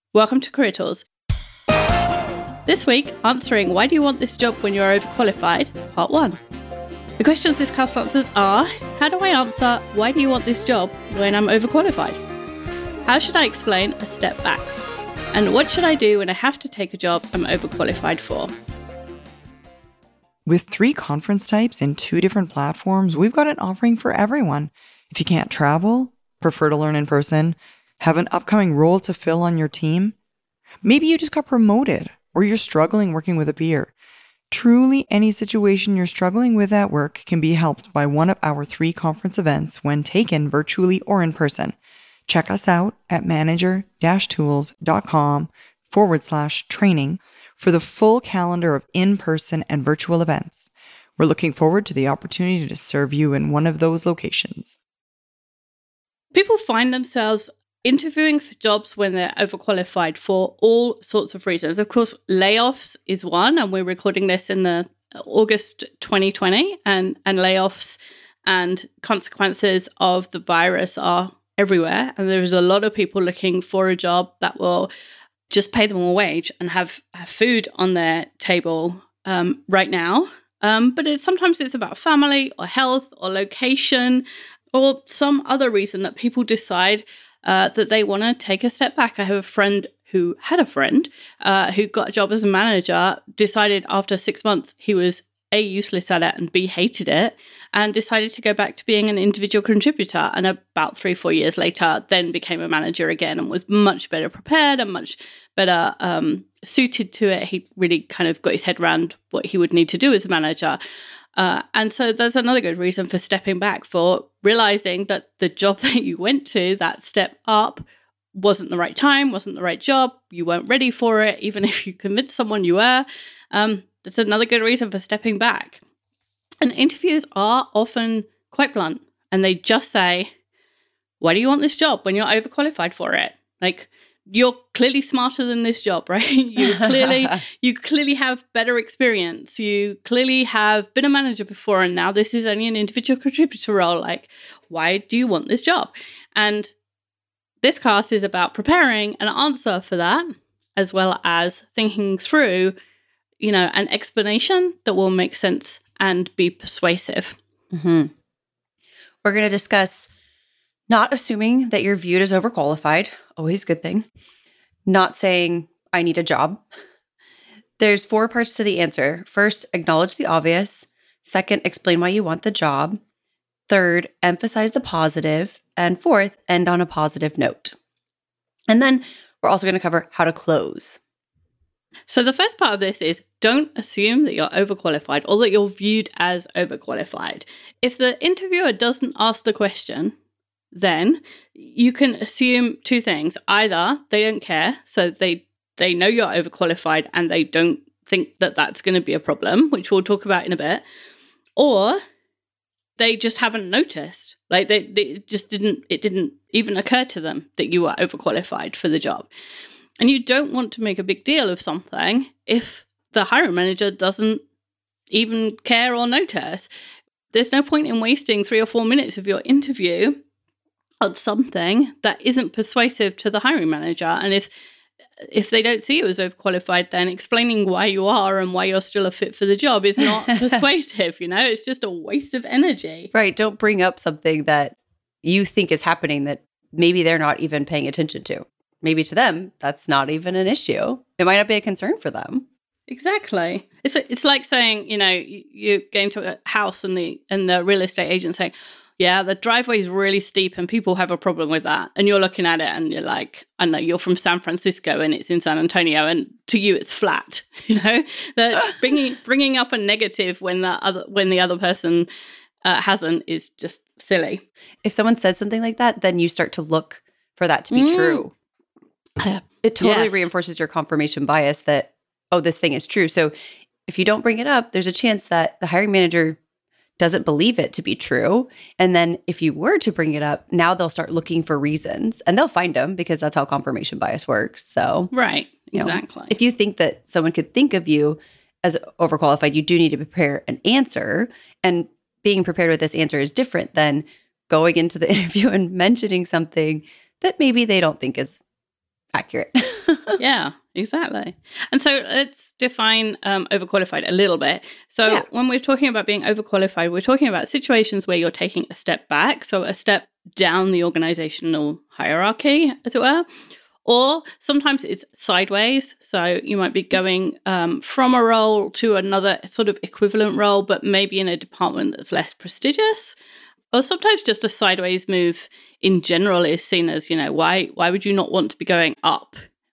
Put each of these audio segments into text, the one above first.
Welcome to Career Tools. This week, answering why do you want this job when you're overqualified, part 1. The questions this cast answers are, how do I answer why do you want this job when I'm overqualified? How should I explain a step back? And what should I do when I have to take a job I'm overqualified for? With 3 conference types and 2 different platforms, we've got an offering for everyone. If you can't travel, prefer to learn in person, have an upcoming role to fill on your team, maybe you just got promoted or you're struggling working with a peer. Truly, any situation you're struggling with at work can be helped by one of our 3 conference events when taken virtually or in person. Check us out at manager-tools.com/training for the full calendar of in-person and virtual events. We're looking forward to the opportunity to serve you in one of those locations. People find themselves interviewing for jobs when they're overqualified for all sorts of reasons. Of course, layoffs is one, and we're recording this in the August 2020, and layoffs and consequences of the virus are everywhere. And there is a lot of people looking for a job that will just pay them a wage and have food on their table right now. But sometimes it's about family or health or location or some other reason that people decide that they want to take a step back. I have a friend who had a friend who got a job as a manager, decided after 6 months he was A, useless at it, and B, hated it, and decided to go back to being an individual contributor. And about 3-4 years later, then became a manager again and was much better prepared and much better suited to it. He really kind of got his head around what he would need to do as a manager. And so there's another good reason for stepping back, for realizing that the job that you went to, that step up, wasn't the right time, wasn't the right job. You weren't ready for it, even if you convinced someone you were. That's another good reason for stepping back. And interviews are often quite blunt, and they just say, why do you want this job when you're overqualified for it? Like, you're clearly smarter than this job, right? You clearly have better experience. You clearly have been a manager before, and now this is only an individual contributor role. Like, why do you want this job? And this cast is about preparing an answer for that, as well as thinking through, an explanation that will make sense and be persuasive. Mm-hmm. We're going to discuss not assuming that you're viewed as overqualified, always a good thing. Not saying, I need a job. There's 4 parts to the answer. First, acknowledge the obvious. Second, explain why you want the job. Third, emphasize the positive. And fourth, end on a positive note. And then we're also going to cover how to close. So the first part of this is, don't assume that you're overqualified or that you're viewed as overqualified. If the interviewer doesn't ask the question, then you can assume 2 things. Either they don't care, so they know you're overqualified and they don't think that that's going to be a problem, which we'll talk about in a bit, or they just haven't noticed. Like it didn't even occur to them that you were overqualified for the job. And you don't want to make a big deal of something if the hiring manager doesn't even care or notice. There's no point in wasting 3 or 4 minutes of your interview on something that isn't persuasive to the hiring manager. And if they don't see you as overqualified, then explaining why you are and why you're still a fit for the job is not persuasive. It's just a waste of energy. Right. Don't bring up something that you think is happening that maybe they're not even paying attention to. Maybe to them, that's not even an issue. It might not be a concern for them. Exactly. It's like saying, you go into a house and the real estate agent saying, yeah, the driveway is really steep and people have a problem with that. And you're looking at it and you're like, I know you're from San Francisco and it's in San Antonio and to you it's flat. That bringing up a negative when the other person hasn't is just silly. If someone says something like that, then you start to look for that to be true. It totally reinforces your confirmation bias that, oh, this thing is true. So if you don't bring it up, there's a chance that the hiring manager doesn't believe it to be true. And then if you were to bring it up, now they'll start looking for reasons and they'll find them because that's how confirmation bias works. So, right, exactly. If you think that someone could think of you as overqualified, you do need to prepare an answer. And being prepared with this answer is different than going into the interview and mentioning something that maybe they don't think is accurate. Yeah, exactly. And so let's define overqualified a little bit. So when we're talking about being overqualified, we're talking about situations where you're taking a step back, so a step down the organizational hierarchy, as it were. Or sometimes it's sideways. So you might be going from a role to another sort of equivalent role, but maybe in a department that's less prestigious. Or sometimes just a sideways move in general is seen as, why would you not want to be going up?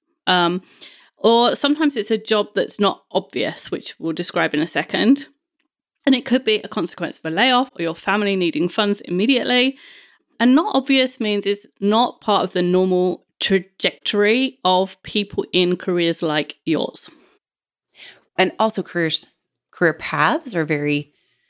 Or sometimes it's a job that's not obvious, which we'll describe in a second. And it could be a consequence of a layoff or your family needing funds immediately. And not obvious means it's not part of the normal trajectory of people in careers like yours. And also career paths are very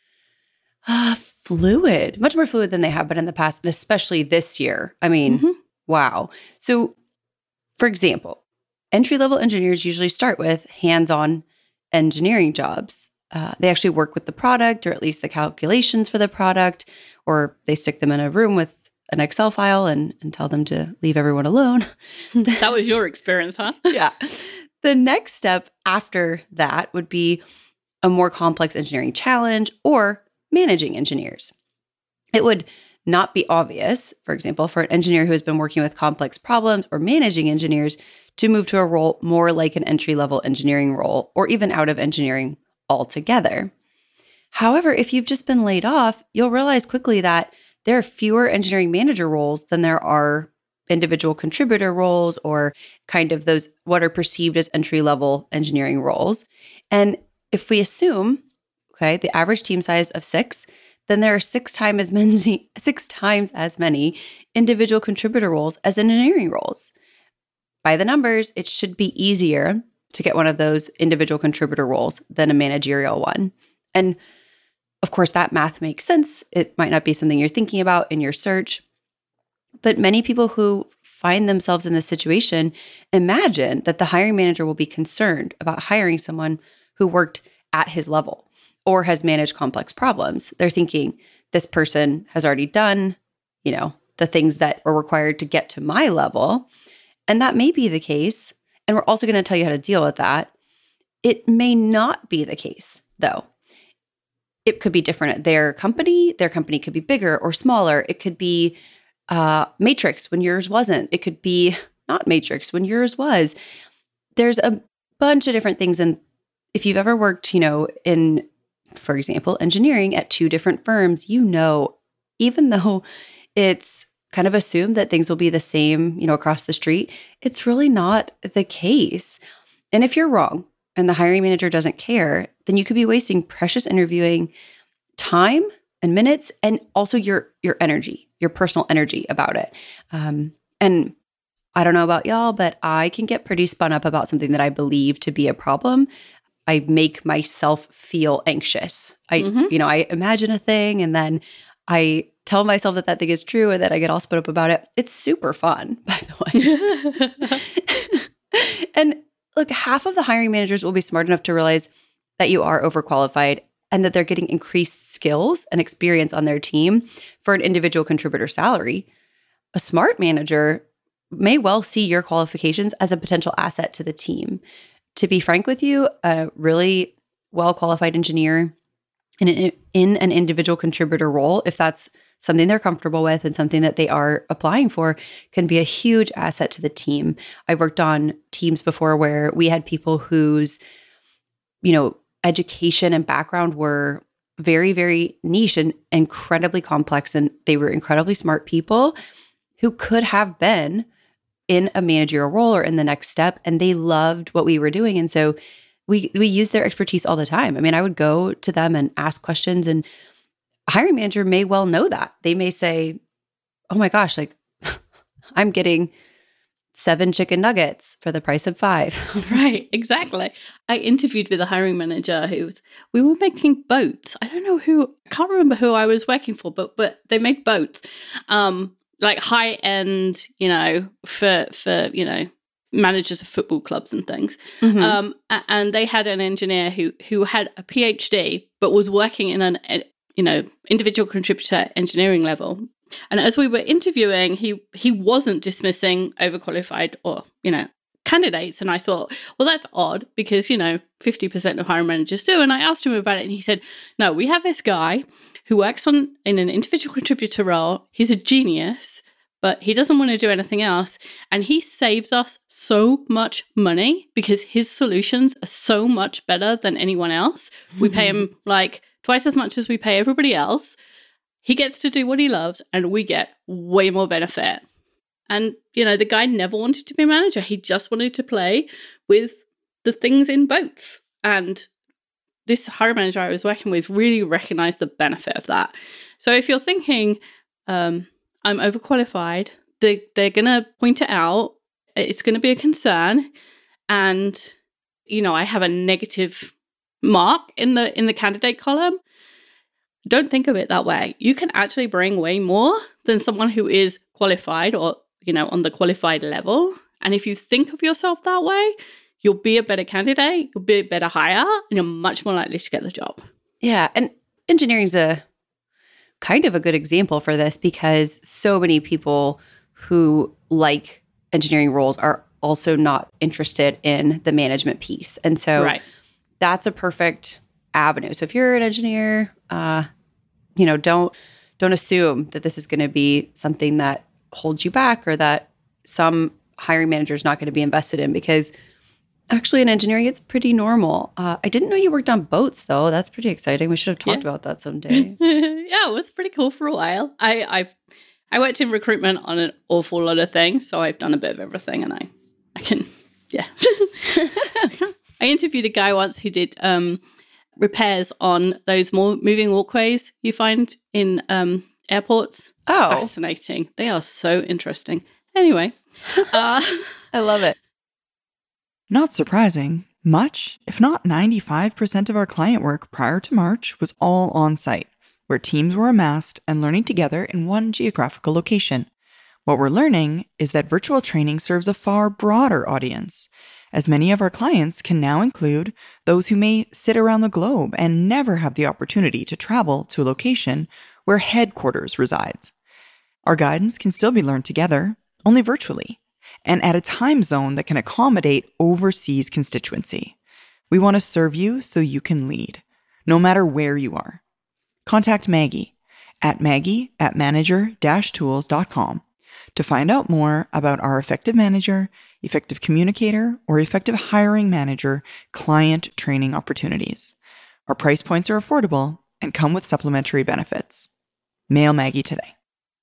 fluid, much more fluid than they have been in the past, and especially this year. I mean, wow. So, for example, entry-level engineers usually start with hands-on engineering jobs. They actually work with the product, or at least the calculations for the product, or they stick them in a room with an Excel file and tell them to leave everyone alone. That was your experience, huh? Yeah. The next step after that would be a more complex engineering challenge or managing engineers. It would not be obvious, for example, for an engineer who has been working with complex problems or managing engineers to move to a role more like an entry-level engineering role or even out of engineering altogether. However, if you've just been laid off, you'll realize quickly that there are fewer engineering manager roles than there are individual contributor roles or kind of those what are perceived as entry-level engineering roles. And if we assume, the average team size of 6, then there are 6 times as many individual contributor roles as engineering roles. By the numbers, it should be easier to get one of those individual contributor roles than a managerial one. And of course, that math makes sense. It might not be something you're thinking about in your search, but many people who find themselves in this situation imagine that the hiring manager will be concerned about hiring someone who worked at his level or has managed complex problems. They're thinking, this person has already done, the things that are required to get to my level. And that may be the case. And we're also going to tell you how to deal with that. It may not be the case, though. It could be different at their company. Their company could be bigger or smaller. It could be matrix when yours wasn't. It could be not matrix when yours was. There's a bunch of different things. And if you've ever worked, in, for example, engineering at 2 different firms, even though it's kind of assumed that things will be the same, across the street, it's really not the case. And if you're wrong and the hiring manager doesn't care, then you could be wasting precious interviewing time and minutes and also your energy, your personal energy about it. And I don't know about y'all, but I can get pretty spun up about something that I believe to be a problem. I make myself feel anxious. I imagine a thing and then I tell myself that thing is true and that I get all spun up about it. It's super fun, by the way. And look, half of the hiring managers will be smart enough to realize that you are overqualified and that they're getting increased skills and experience on their team for an individual contributor salary. A smart manager may well see your qualifications as a potential asset to the team. To be frank with you, a really well-qualified engineer in an individual contributor role, if that's something they're comfortable with and something that they are applying for, can be a huge asset to the team. I've worked on teams before where we had people whose, education and background were very, very niche and incredibly complex, and they were incredibly smart people who could have been in a managerial role or in the next step, and they loved what we were doing. And so we use their expertise all the time. I mean, I would go to them and ask questions, and a hiring manager may well know that. They may say, oh my gosh, I'm getting 7 chicken nuggets for the price of 5. Right, exactly. I interviewed with a hiring manager we were making boats. I can't remember who I was working for, but they made boats. Like high end, for managers of football clubs and things. Mm-hmm. And they had an engineer who had a PhD, but was working in an individual contributor engineering level. And as we were interviewing, he wasn't dismissing overqualified or, candidates. And I thought, well, that's odd because, 50% of hiring managers do. And I asked him about it and he said, no, we have this guy who works in an individual contributor role. He's a genius, but he doesn't want to do anything else. And he saves us so much money because his solutions are so much better than anyone else. We pay him like twice as much as we pay everybody else. He gets to do what he loves and we get way more benefit. And, the guy never wanted to be a manager. He just wanted to play with the things in boats. And this hiring manager I was working with really recognized the benefit of that. So if you're thinking, I'm overqualified, they're going to point it out. It's going to be a concern. And, I have a negative mark in the candidate column. Don't think of it that way. You can actually bring way more than someone who is qualified or, on the qualified level. And if you think of yourself that way, you'll be a better candidate, you'll be a better hire, and you're much more likely to get the job. Yeah. And engineering's a kind of a good example for this because so many people who like engineering roles are also not interested in the management piece. And so that's a perfect avenue. So if you're an engineer, don't assume that this is going to be something that holds you back or that some hiring manager is not going to be invested in because actually in engineering, it's pretty normal. I didn't know you worked on boats though. That's pretty exciting. We should have talked about that someday. Yeah, it was pretty cool for a while. I worked in recruitment on an awful lot of things. So I've done a bit of everything and I can, yeah. I interviewed a guy once who did repairs on those more moving walkways you find in airports. It's fascinating. They are so interesting. Anyway. I love it. Not surprising, much, if not 95% of our client work prior to March was all on site, where teams were amassed and learning together in one geographical location. What we're learning is that virtual training serves a far broader audience, as many of our clients can now include those who may sit around the globe and never have the opportunity to travel to a location where headquarters resides. Our guidance can still be learned together, only virtually, and at a time zone that can accommodate overseas constituency. We want to serve you so you can lead, no matter where you are. Contact Maggie at manager-tools.com to find out more about our Effective Manager, Effective Communicator, or Effective Hiring Manager client training opportunities. Our price points are affordable and come with supplementary benefits. Mail Maggie today.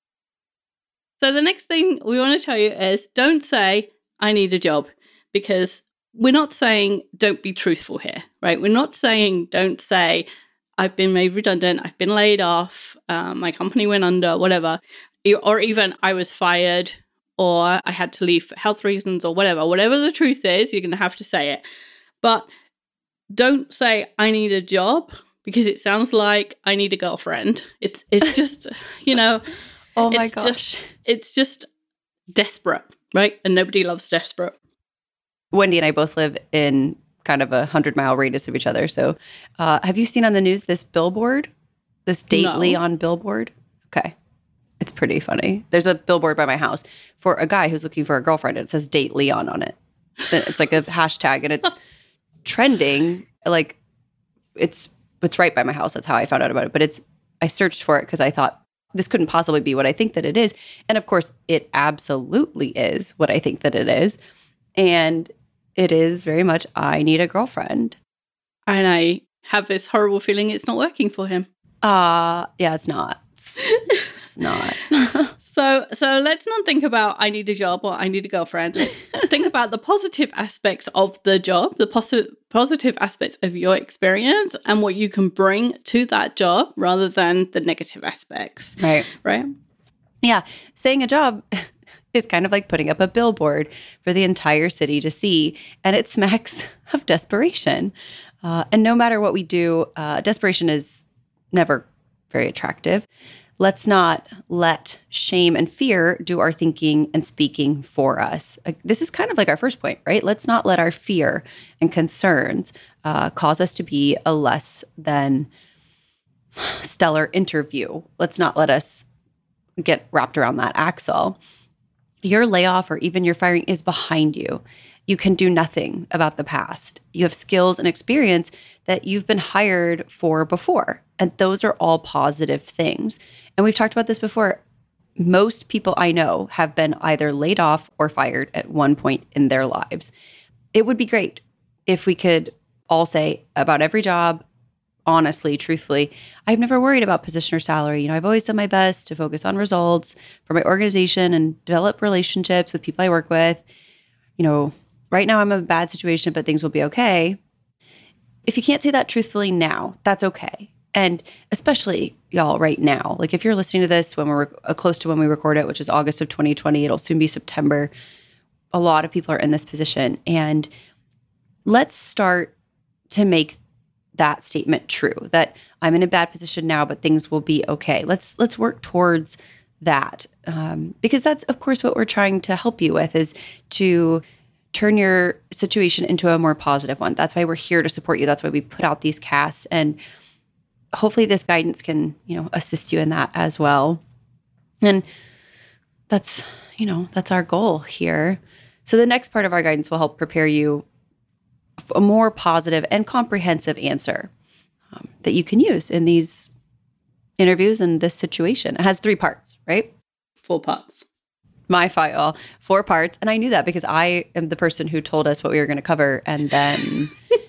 So the next thing we want to tell you is don't say, I need a job, because we're not saying don't be truthful here, right? We're not saying don't say, I've been made redundant, I've been laid off, my company went under, whatever. Or even I was fired or I had to leave for health reasons or whatever. Whatever the truth is, you're going to have to say it. But don't say, I need a job, because it sounds like I need a girlfriend. It's just, oh my gosh. It's just desperate, right? And nobody loves desperate. Wendy and I both live in kind of a 100-mile radius of each other. So have you seen on the news this billboard? This Date Leon billboard? Okay. It's pretty funny. There's a billboard by my house for a guy who's looking for a girlfriend. And it says Date Leon on it. It's like a hashtag and it's trending. Like it's right by my house. That's how I found out about it. But I searched for it because I thought this couldn't possibly be what I think that it is. And of course, it absolutely is what I think that it is. And it is very much, I need a girlfriend. And I have this horrible feeling it's not working for him. Yeah, it's not. It's not. So let's not think about I need a job or I need a girlfriend. Let's think about the positive aspects of the job, the positive aspects of your experience and what you can bring to that job rather than the negative aspects. Right. Right? Yeah. Saying a job is kind of like putting up a billboard for the entire city to see, and it smacks of desperation. And no matter what we do, desperation is never very attractive. Let's not let shame and fear do our thinking and speaking for us. This is kind of like our first point, right? Let's not let our fear and concerns cause us to be a less than stellar interview. Let's not let us get wrapped around that axle. Your layoff or even your firing is behind you. You can do nothing about the past. You have skills and experience that you've been hired for before. And those are all positive things. And we've talked about this before. Most people I know have been either laid off or fired at one point in their lives. It would be great if we could all say about every job, honestly, truthfully, I've never worried about position or salary. I've always done my best to focus on results for my organization and develop relationships with people I work with. Right now I'm in a bad situation, but things will be okay. If you can't say that truthfully now, that's okay. And especially y'all right now, like if you're listening to this when we're close to when we record it, which is August of 2020, it'll soon be September. A lot of people are in this position, and let's start to make that statement true, that I'm in a bad position now, but things will be okay. Let's work towards that, because that's, of course, what we're trying to help you with, is to turn your situation into a more positive one. That's why we're here to support you. That's why we put out these casts, and hopefully this guidance can, assist you in that as well. And that's our goal here. So the next part of our guidance will help prepare you a more positive and comprehensive answer that you can use in these interviews and this situation. It has 3 parts, right? 4 parts. My file, 4 parts. And I knew that because I am the person who told us what we were going to cover and then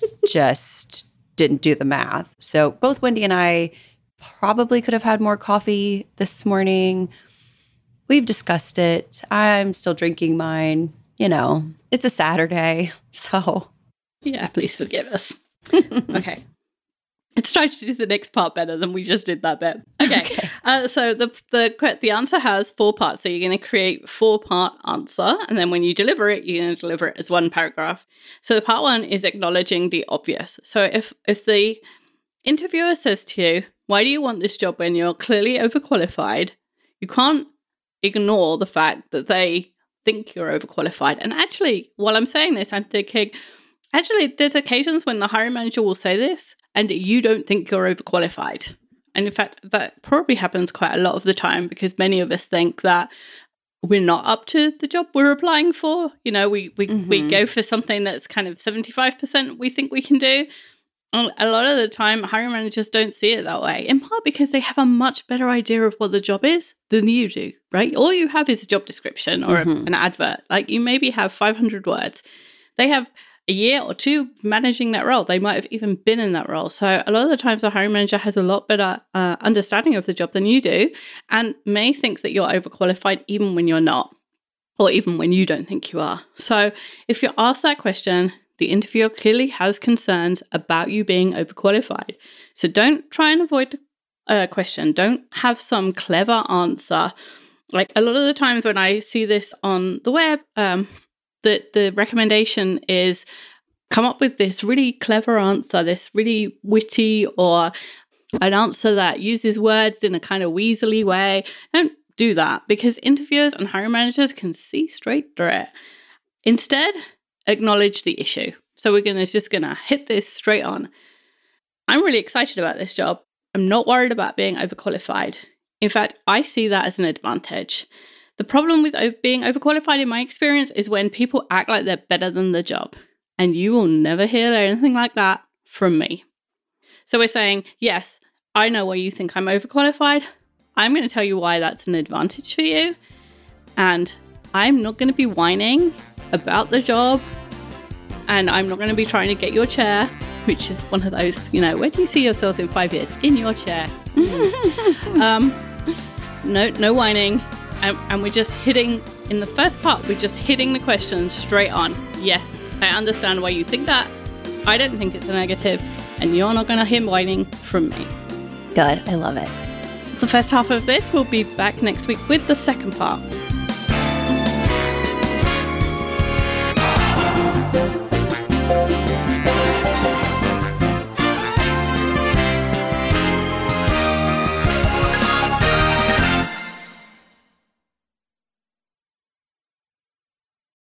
just didn't do the math. So both Wendy and I probably could have had more coffee this morning. We've discussed it. I'm still drinking mine. It's a Saturday, so... Yeah, please forgive us. Okay. Let's try to do the next part better than we just did that bit. Okay. So the answer has 4 parts. So you're going to create 4-part answer. And then when you deliver it, you're going to deliver it as 1 paragraph. So the part 1 is acknowledging the obvious. So if the interviewer says to you, why do you want this job when you're clearly overqualified? You can't ignore the fact that they think you're overqualified. And actually, while I'm saying this, I'm thinking... Actually, there's occasions when the hiring manager will say this and you don't think you're overqualified. And in fact, that probably happens quite a lot of the time because many of us think that we're not up to the job we're applying for. We go for something that's kind of 75% we think we can do. And a lot of the time, hiring managers don't see it that way, in part because they have a much better idea of what the job is than you do, right? All you have is a job description or an advert. Like you maybe have 500 words. They have a year or 2 managing that role. They might have even been in that role. So a lot of the times a hiring manager has a lot better understanding of the job than you do and may think that you're overqualified even when you're not, or even when you don't think you are. So if you're asked that question, the interviewer clearly has concerns about you being overqualified. So don't try and avoid the question. Don't have some clever answer. Like a lot of the times when I see this on the web, the recommendation is come up with this really clever answer, this really witty or an answer that uses words in a kind of weaselly way. Don't do that because interviewers and hiring managers can see straight through it. Instead, acknowledge the issue. So we're just gonna hit this straight on. I'm really excited about this job. I'm not worried about being overqualified. In fact, I see that as an advantage. The problem with being overqualified in my experience is when people act like they're better than the job. And you will never hear anything like that from me. So we're saying, yes, I know why you think I'm overqualified. I'm going to tell you why that's an advantage for you. And I'm not going to be whining about the job. And I'm not going to be trying to get your chair, which is one of those, where do you see yourselves in 5 years? In your chair. No whining. And we're just hitting, in the first part, we're just hitting the question straight on. Yes, I understand why you think that. I don't think it's a negative. And you're not going to hear whining from me. Good. I love it. That's the first half of this. We'll be back next week with the second part.